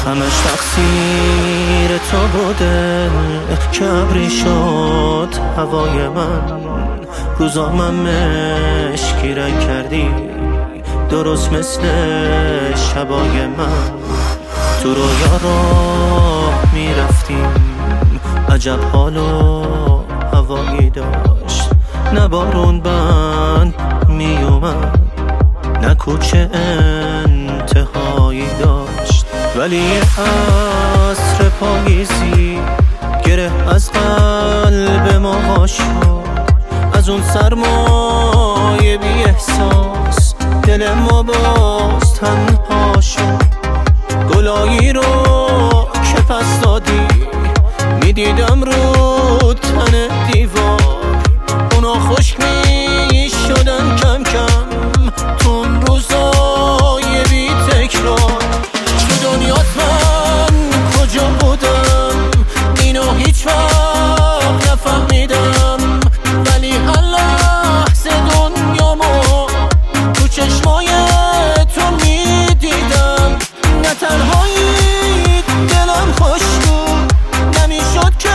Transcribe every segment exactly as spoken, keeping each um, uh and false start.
همش تقصیر تو بوده که ابری شد هوای من، روزامم مشکی رنگ کردی درست مثل شبای من. تو رویا راه میرفتیم عجب حال و هوایی داشت، نه بارون بند میومد نه کوچه انتهایی داشت، ولی یه عصر پاییزی گره از قلب ما وا شد. از اون سرمایه بی احساس دل ما باز تنها شد. گلایی رو که پس دادی میدیدم رو تن دیوار، اونا خشک می شدن کم کم تو اون روزای بی تکرار. تو دنیات من کجا بودم اینو هیچ وقت نفهمیدم، ولی هر لحظه دنیامو تو چشمای تو میدیدم. نه تنهایی دلم خوش بود، نمیشد که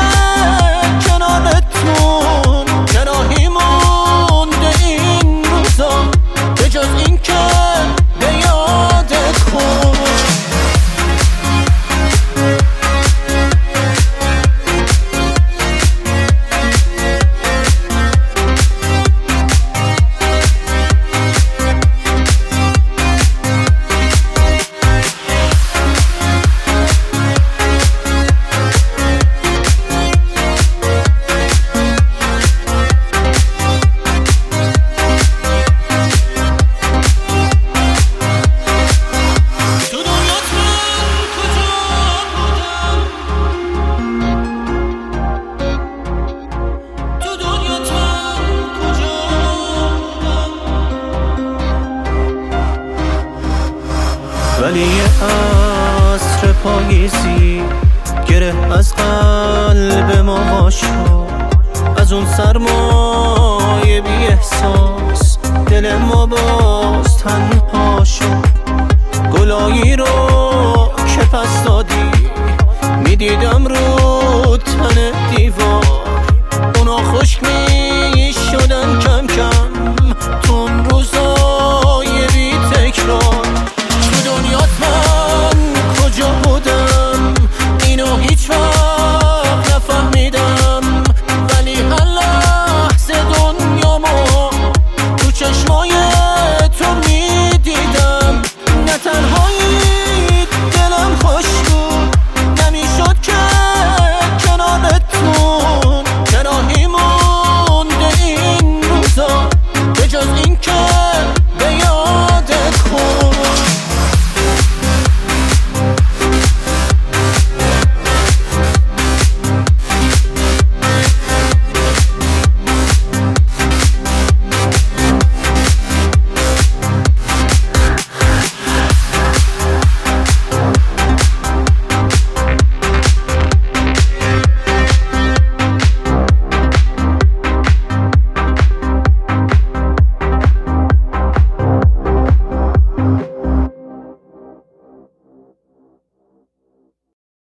کنارتون جراحی مونده این روزا به جز این که به یادت خود. ولی یه عصر پاییزی گره از قلب ما وا شد. از اون سرمایه بی احساس دل ما باز تنها شد. گلایی رو که پس دادی میدیدم رو تن دیوار،